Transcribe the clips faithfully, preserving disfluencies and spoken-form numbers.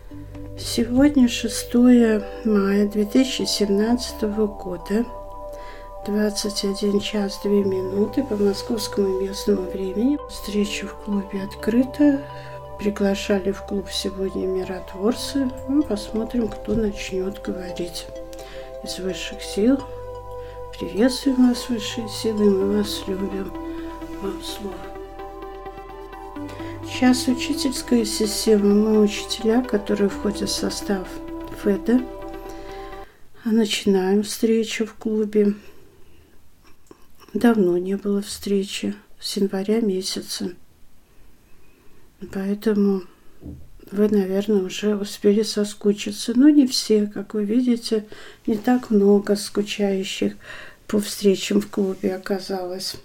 Сегодня шестое мая две тысячи семнадцатого года, двадцать один час две минуты по московскому местному времени. Встреча в клубе открыта. Приглашали в клуб сегодня миротворцы. Ну, посмотрим, кто начнет говорить из высших сил. Приветствуем вас, высшие силы, мы вас любим. Вам слово. Сейчас учительская система, мы учителя, которые входят в состав ФЭДа. Начинаем встречу в клубе. Давно не было встречи, с января месяца. Поэтому вы, наверное, уже успели соскучиться. Но не все, как вы видите, не так много скучающих по встречам в клубе оказалось.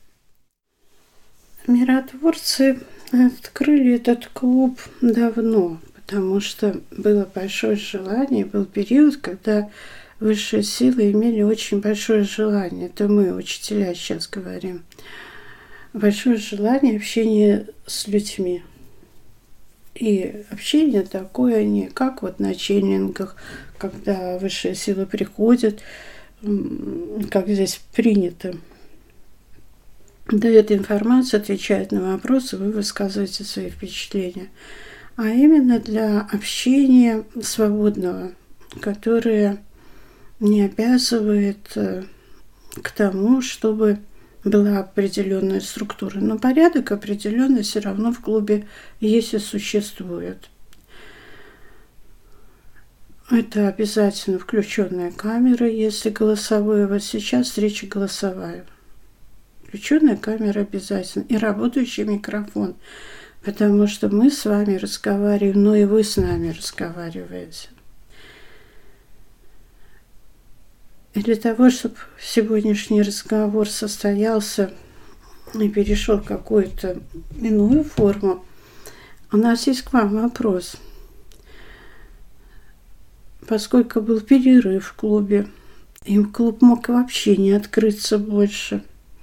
Миротворцы открыли этот клуб давно, потому что было большое желание, был период, когда высшие силы имели очень большое желание, это мы, учителя, сейчас говорим, большое желание общения с людьми. И общение такое не как вот на ченнингах, когда высшие силы приходят, как здесь принято. Дает информацию, отвечает на вопросы, вы высказываете свои впечатления. А именно для общения свободного, которое не обязывает к тому, чтобы была определенная структура. Но порядок определенный все равно в клубе есть и существует. Это обязательно включенная камера, если голосовые. Вот сейчас встреча голосовая. Включенная камера обязательно. И работающий микрофон. Потому что мы с вами разговариваем, но и вы с нами разговариваете. И для того, чтобы сегодняшний разговор состоялся и перешел в какую-то иную форму, у нас есть к вам вопрос. Поскольку был перерыв в клубе, и клуб мог вообще не открыться больше,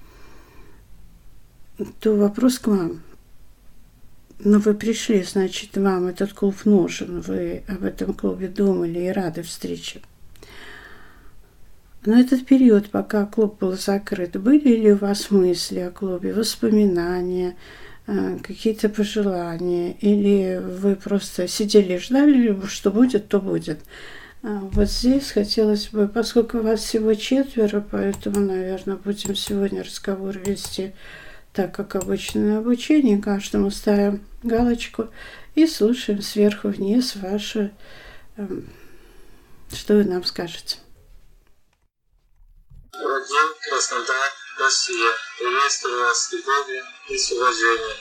то вопрос к вам. Но вы пришли, значит, вам этот клуб нужен, вы об этом клубе думали и рады встрече. Но этот период, пока клуб был закрыт, были ли у вас мысли о клубе, воспоминания, какие-то пожелания? Или вы просто сидели и ждали, что будет, то будет? Вот здесь хотелось бы, поскольку вас всего четверо, поэтому, наверное, будем сегодня разговор вести так, как обычно на обучении. Каждому ставим галочку и слушаем сверху вниз ваше, что вы нам скажете. Родин, Краснодар, Россия. Приветствую вас с любовью и с уважением.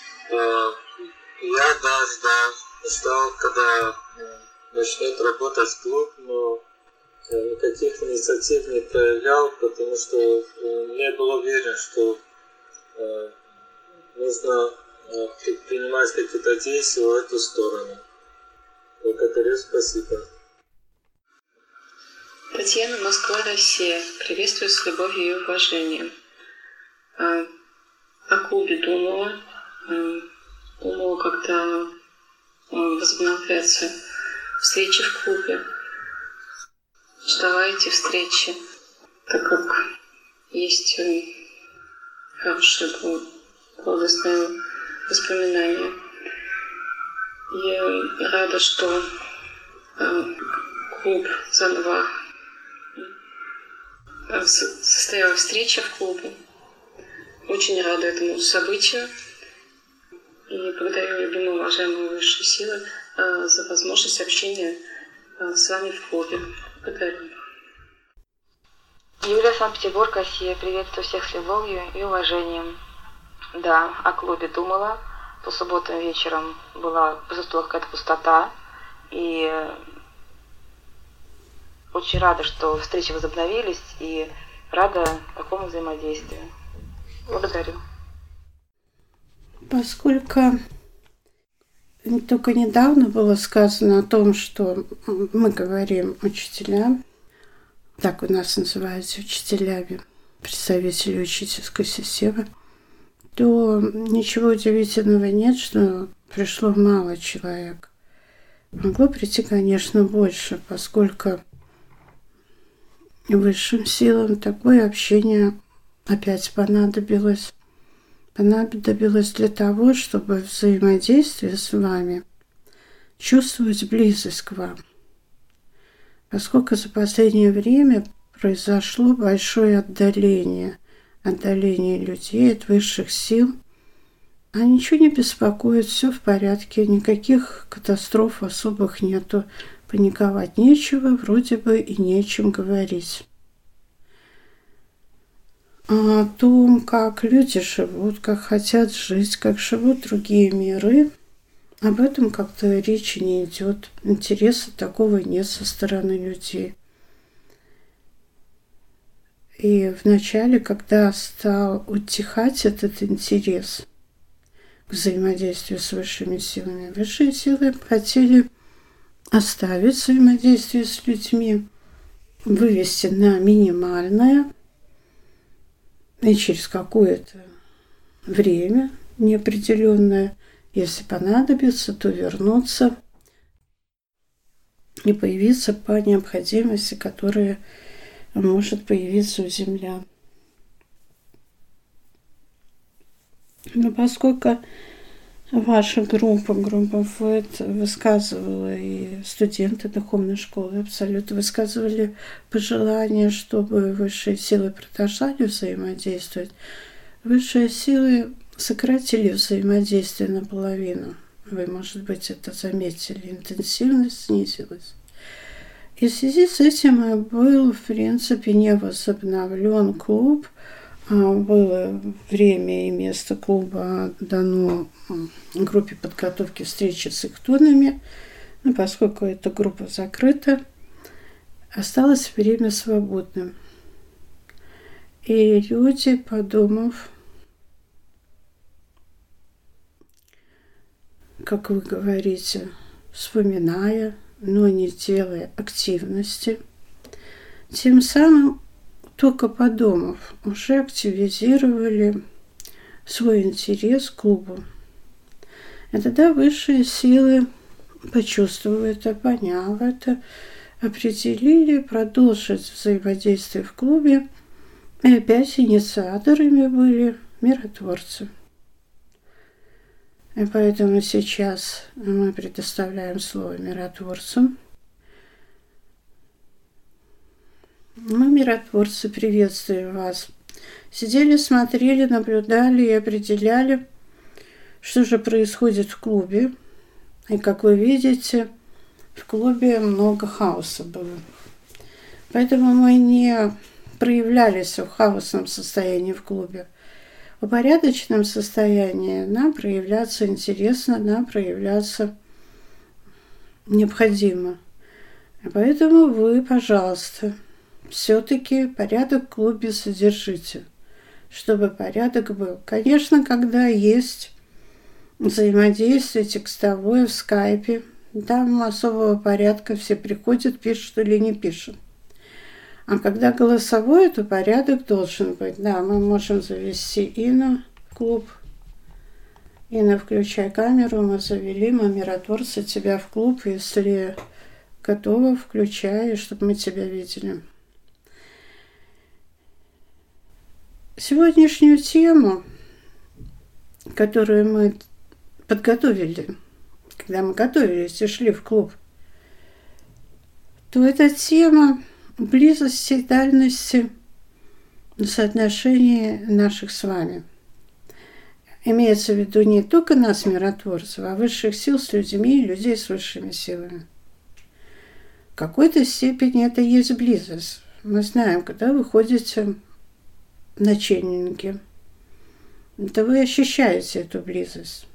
Я, да, ждал, ждал, когда начнет работать клуб, но никаких инициатив не проявлял, потому что не был уверен, что нужно предпринимать какие-то действия в эту сторону. Благодарю, спасибо. Татьяна, Москва, Россия. Приветствую с любовью и уважением. О клубе думала. Думала, когда возобновятся встречи в клубе. Ждала эти встречи, так как есть хорошие благостные воспоминания. Я рада, что клуб заново состоялась встреча в клубе. Очень рада этому событию. И благодарю любимые, уважаемые высшие силы за возможность общения с вами в клубе. Благодарю. Юлия, Санкт-Петербург, Россия. Приветствую всех с любовью и уважением. Да, о клубе думала. По субботам вечером была, почувствовала какая-то пустота. И очень рада, что встречи возобновились, и рада такому взаимодействию. Благодарю. Поскольку только недавно было сказано о том, что мы говорим учителя, так у нас называются учителями, представители учительской системы, то ничего удивительного нет, что пришло мало человек. Могло прийти, конечно, больше, поскольку высшим силам такое общение опять понадобилось. Понадобилось для того, чтобы взаимодействие с вами чувствовать близость к вам. Поскольку за последнее время произошло большое отдаление, отдаление людей от высших сил, а ничего не беспокоит, все в порядке, никаких катастроф особых нету, паниковать нечего, вроде бы и нечем говорить. А о том, как люди живут, как хотят жить, как живут другие миры, об этом как-то речи не идет. Интереса такого нет со стороны людей. И вначале, когда стал утихать этот интерес к взаимодействию с высшими силами, высшие силы хотели оставить взаимодействие с людьми, вывести на минимальное, и через какое-то время неопределенное, если понадобится, то вернуться и появиться по необходимости, которая может появиться у землян. Но поскольку ваша группа, группа ФЭД высказывала, и студенты духовной школы абсолютно высказывали пожелание, чтобы высшие силы продолжали взаимодействовать, высшие силы сократили взаимодействие наполовину. Вы, может быть, это заметили, интенсивность снизилась. И в связи с этим был, в принципе, не возобновлен клуб. Было время и место клуба дано группе подготовки встречи с ихтунами, но поскольку эта группа закрыта, осталось время свободным. И люди, подумав, как вы говорите, вспоминая, но не делая активности, тем самым, только подумав, уже активизировали свой интерес к клубу. И тогда высшие силы, почувствовав это, поняв это, определили продолжить взаимодействие в клубе, и опять инициаторами были миротворцы. И поэтому сейчас мы предоставляем слово миротворцам. Мы, миротворцы, приветствуем вас. Сидели, смотрели, наблюдали и определяли, что же происходит в клубе. И, как вы видите, в клубе много хаоса было. Поэтому мы не проявлялись в хаосном состоянии в клубе. В упорядоченном состоянии нам проявляться интересно, нам проявляться необходимо. И поэтому вы, пожалуйста, все-таки порядок в клубе содержите, чтобы порядок был. Конечно, когда есть взаимодействие текстовое в скайпе, там особого порядка, все приходят, пишут или не пишут. А когда голосовой, то порядок должен быть. Да, мы можем завести Инну в клуб. Инна, включай камеру, мы завели, мы миротворцы тебя в клуб. Если готова, включай, чтобы мы тебя видели. Сегодняшнюю тему, которую мы подготовили, когда мы готовились и шли в клуб, то эта тема близости и дальности соотношения наших с вами. Имеется в виду не только нас, миротворцев, а высших сил с людьми и людей с высшими силами. В какой-то степени это есть близость. Мы знаем, когда вы ходите на ченнинге, то вы ощущаете эту близость.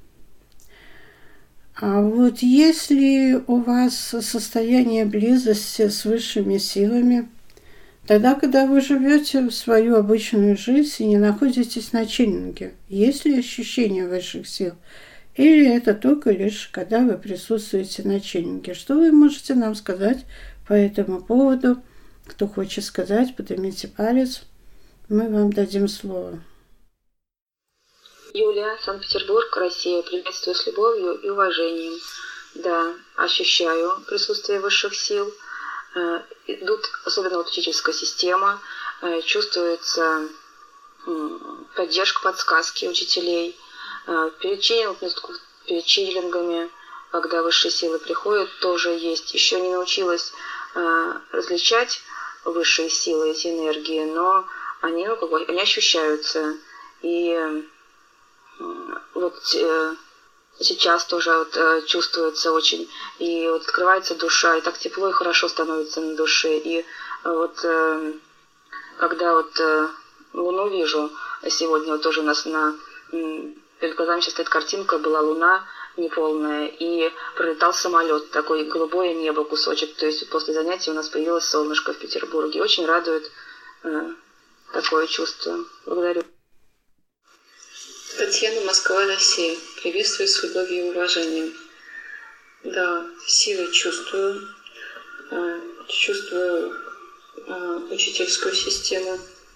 А вот если у вас состояние близости с высшими силами, тогда, когда вы живете свою обычную жизнь и не находитесь на ченнинге, есть ли ощущение высших сил? Или это только лишь, когда вы присутствуете на ченнинге? Что вы можете нам сказать по этому поводу? Кто хочет сказать, поднимите палец, мы вам дадим слово. Юлия, Санкт-Петербург, Россия. Приветствую с любовью и уважением. Да, ощущаю присутствие высших сил. Идут, особенно вот учительская система, чувствуется поддержка, подсказки учителей. Перед ченнелингами, перед ченнелингами, когда высшие силы приходят, тоже есть. Еще не научилась различать высшие силы, эти энергии, но они, ну, как бы, они ощущаются. И вот сейчас тоже вот чувствуется очень, и вот открывается душа, и так тепло и хорошо становится на душе. И вот когда вот Луну вижу, сегодня вот тоже у нас на, перед глазами сейчас стоит картинка, была Луна неполная, и пролетал самолет, такое голубое небо кусочек. То есть после занятий у нас появилось солнышко в Петербурге. Очень радует э, такое чувство. Благодарю. Татьяна, Москва, Россия. Приветствую с любовью и уважением. Да, силы чувствую. Э, чувствую э, учительскую систему.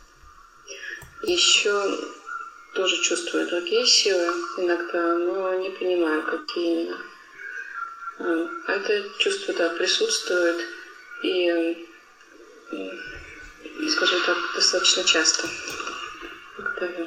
Еще тоже чувствую другие силы иногда, но не понимаю, какие именно. Это чувство, да, присутствует и, и, скажем так, достаточно часто. Благодарю.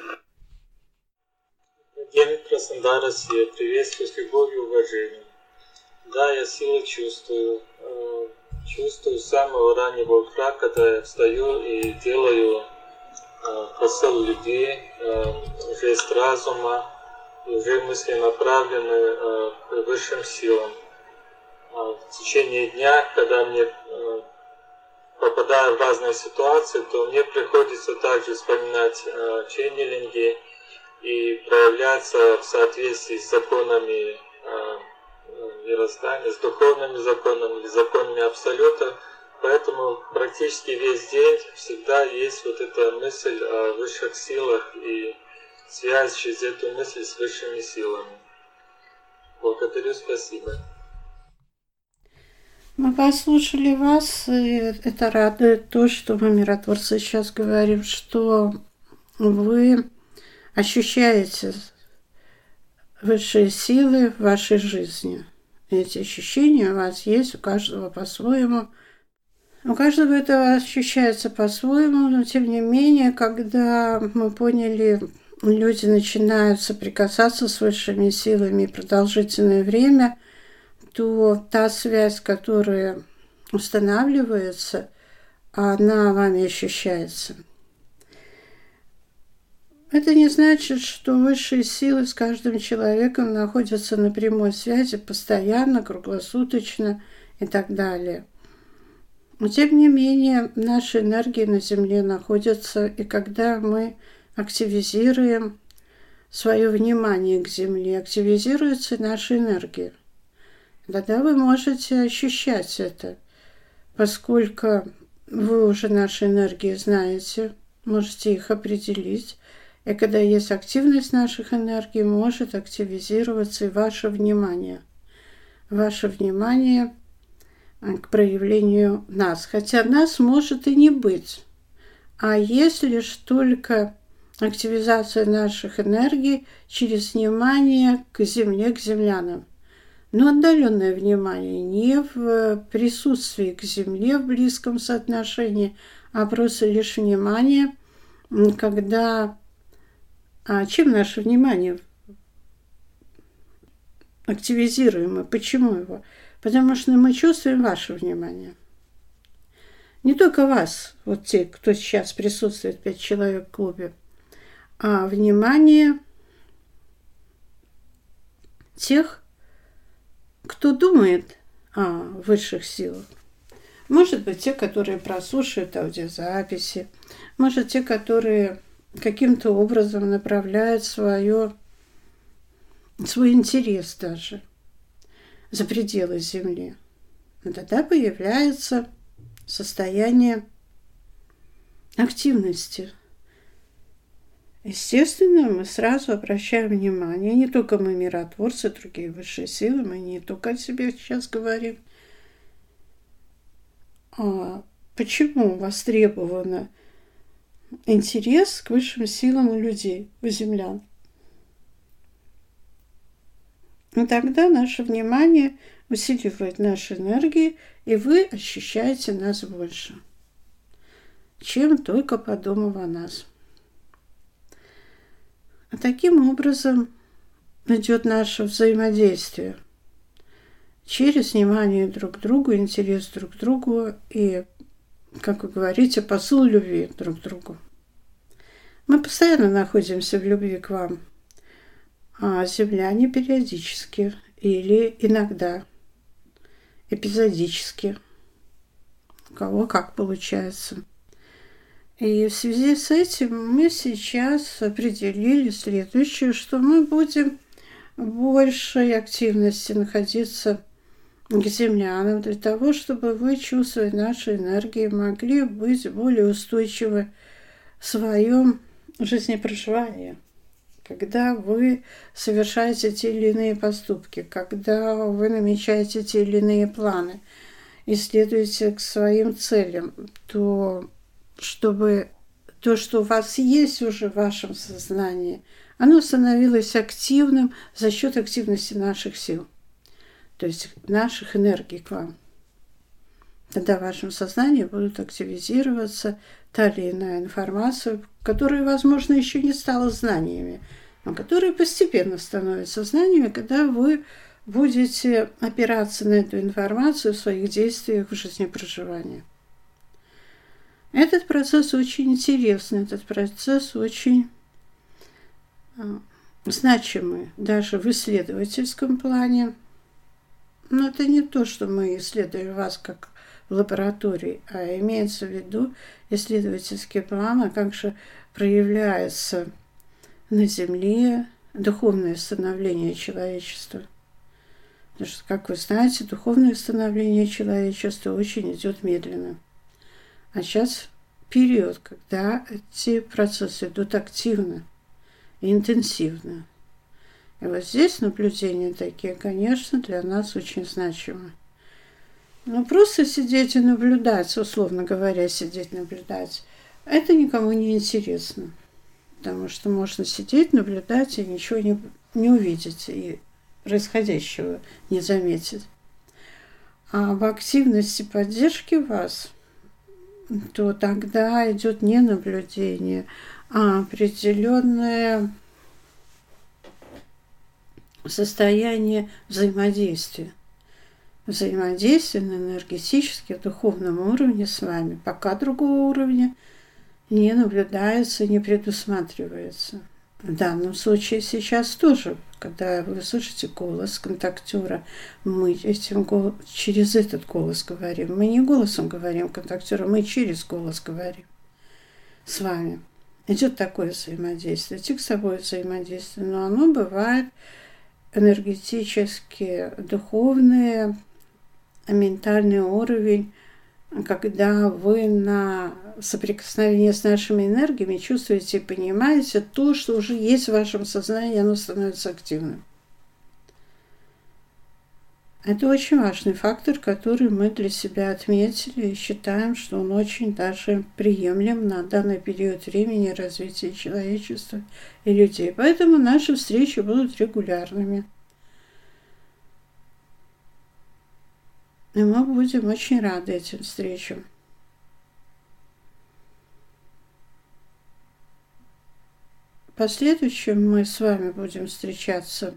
День Краснодар, Россия. Приветствую с любовью и уважением. Да, я силы чувствую. Чувствую с самого раннего утра, когда я встаю и делаю посыл людей, жест разума, уже мысли направлены к высшим силам. В течение дня, когда мне попадаю в разные ситуации, то мне приходится также вспоминать ченнелинги и проявляться в соответствии с законами мироздания, с духовными законами или законами Абсолюта. Поэтому практически весь день всегда есть вот эта мысль о высших силах и связь через эту мысль с высшими силами. Благодарю, спасибо. Мы послушали вас, и это радует то, что мы, миротворцы, сейчас говорим, что вы ощущаете высшие силы в вашей жизни. Эти ощущения у вас есть, у каждого по-своему. У каждого это ощущается по-своему, но тем не менее, когда мы поняли, люди начинают соприкасаться с высшими силами продолжительное время, то та связь, которая устанавливается, она вами ощущается. Это не значит, что высшие силы с каждым человеком находятся на прямой связи постоянно, круглосуточно и так далее. Но тем не менее, наши энергии на Земле находятся, и когда мы активизируем свое внимание к Земле, активизируются наши энергии. Тогда вы можете ощущать это, поскольку вы уже наши энергии знаете, можете их определить, и когда есть активность наших энергий, может активизироваться и ваше внимание. Ваше внимание к проявлению нас. Хотя нас может и не быть. А есть лишь только активизация наших энергий через внимание к Земле, к землянам. Но отдаленное внимание не в присутствии к Земле в близком соотношении, а просто лишь внимание, когда... А чем наше внимание активизируемо? Почему его? Потому что мы чувствуем ваше внимание. Не только вас, вот те, кто сейчас присутствует, пять человек в клубе, а внимание тех, кто думает о высших силах. Может быть, те, которые прослушают аудиозаписи, может, те, которые каким-то образом направляют свое, свой интерес даже за пределы Земли. Но тогда появляется состояние активности. Естественно, мы сразу обращаем внимание, не только мы миротворцы, другие высшие силы, мы не только о себе сейчас говорим, а почему востребовано интерес к высшим силам у людей, у землян. И тогда наше внимание усиливает наши энергии, и вы ощущаете нас больше, чем только подумав о нас. А таким образом идет наше взаимодействие через внимание друг к другу, интерес друг к другу и, как вы говорите, посыл любви друг к другу. Мы постоянно находимся в любви к вам, а земляне периодически или иногда, эпизодически, у кого как получается. И в связи с этим мы сейчас определили следующее, что мы будем в большей активности находиться к землянам для того, чтобы вы, чувствуя наши энергии, могли быть более устойчивы в своем жизнепроживании. Когда вы совершаете те или иные поступки, когда вы намечаете те или иные планы и следуете к своим целям, то чтобы то, что у вас есть уже в вашем сознании, оно становилось активным за счет активности наших сил, то есть наших энергий к вам. Тогда в вашем сознании будут активизироваться та или иная информация, которая, возможно, еще не стала знаниями, но которая постепенно становится знаниями, когда вы будете опираться на эту информацию в своих действиях в жизнепроживании. Этот процесс очень интересный, этот процесс очень значимый, даже в исследовательском плане. Но это не то, что мы исследуем вас как в лаборатории, а имеется в виду исследовательский план, а как же проявляется на Земле духовное становление человечества. Потому что, как вы знаете, духовное становление человечества очень идет медленно. А сейчас период, когда эти процессы идут активно и интенсивно. И вот здесь наблюдения такие, конечно, для нас очень значимы. Но просто сидеть и наблюдать, условно говоря, сидеть наблюдать, это никому не интересно. Потому что можно сидеть, наблюдать и ничего не, не увидеть, и происходящего не заметить. А в активности поддержки вас, то тогда идет не наблюдение, а определенное состояние взаимодействия. Взаимодействие на энергетически, духовном уровне с вами. Пока другого уровня не наблюдается, не предусматривается. В данном случае сейчас тоже, когда вы слышите голос контактера, мы этим гол... через этот голос говорим. Мы не голосом говорим контактера, мы через голос говорим с вами. Идет такое взаимодействие, текстовое взаимодействие, но оно бывает энергетически духовное, ментальный уровень, когда вы на соприкосновении с нашими энергиями чувствуете и понимаете то, что уже есть в вашем сознании, оно становится активным. Это очень важный фактор, который мы для себя отметили и считаем, что он очень даже приемлем на данный период времени развития человечества и людей. Поэтому наши встречи будут регулярными. И мы будем очень рады этим встречам. В последующем мы с вами будем встречаться.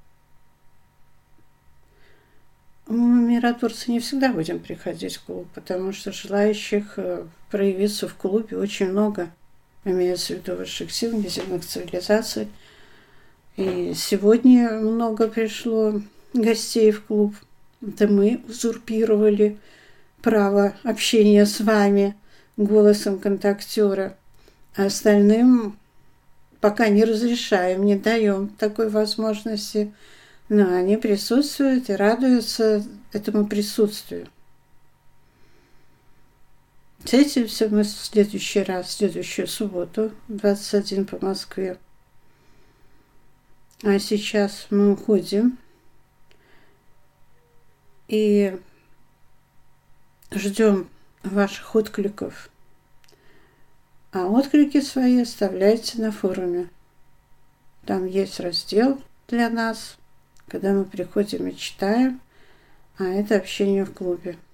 Мы, миротворцы, не всегда будем приходить в клуб, потому что желающих проявиться в клубе очень много. Имеется в виду высших сил, неземных цивилизаций. И сегодня много пришло гостей в клуб. Это мы узурпировали право общения с вами голосом контактера, а остальным пока не разрешаем, не даем такой возможности, но они присутствуют и радуются этому присутствию. Встретимся мы в следующий раз, в следующую субботу, двадцать один по Москве. А сейчас мы уходим и ждем ваших откликов. А отклики свои оставляйте на форуме. Там есть раздел для нас, когда мы приходим и читаем, а это общение в клубе.